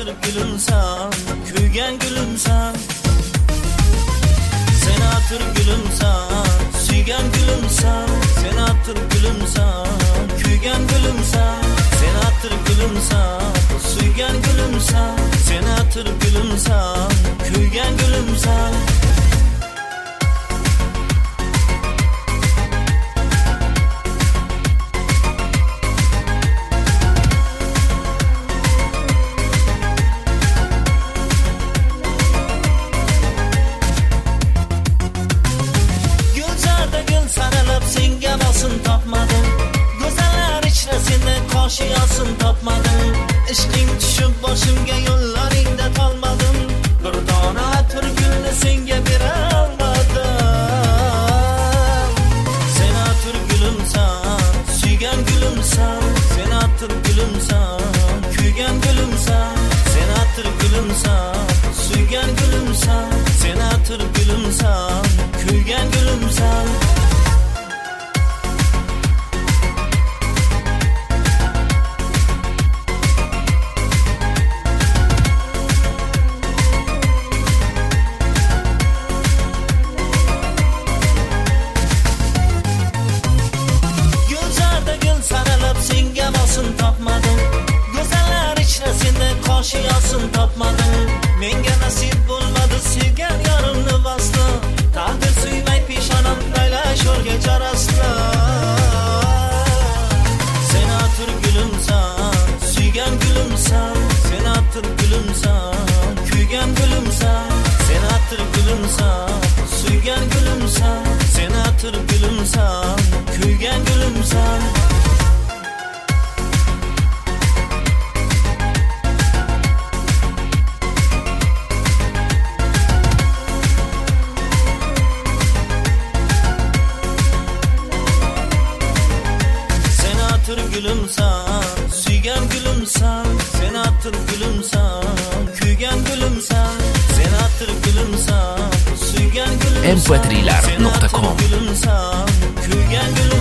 gülümsen, kuygan gülümsen. Sen atır gülümsen, suygan gülümsen. Sen atır gülümsen, kuygan gülümsen. Sen atır gülümsen, suygan gülümsen. Sen atır gülümsen, kuygan gülümsen. Senga bosin topmadim, go'zallar ichra seni qoshiyosini topmadim. Ishqing tushib boshimga yo'llaringda tolmadim. Bir dona atir gulni senga bera olmadim. Sen atir gulumsan, suygan gulumsan. Sen atir gulumsan, kuygan gulumsan. Sen atir gulumsan, suygan gulumsan. Sen atir gulumsan, kuygan gulumsan. Topmadim, go'zallar ichra seni qoshiyosini topmadim. Menga nasib bo'lmadi sevgan yorimni bosdi. Taqdir suymay peshonam qaylash yo'lga jarasdi. Sen atir gulumsan, suygan gulumsan. Sen atir gulumsan, kuygan gulumsan. Sen atir gulumsan, suygan gulumsan. Sen atir gulumsan, kuygan gulumsan. Gülümsen, suygan gülümsen. Sen atır gülümsen, kuygan gülümsen. Sen atır gülümsen, suygan gülümsen. mp3lar.com Gülümsen, kuygan gülümsen.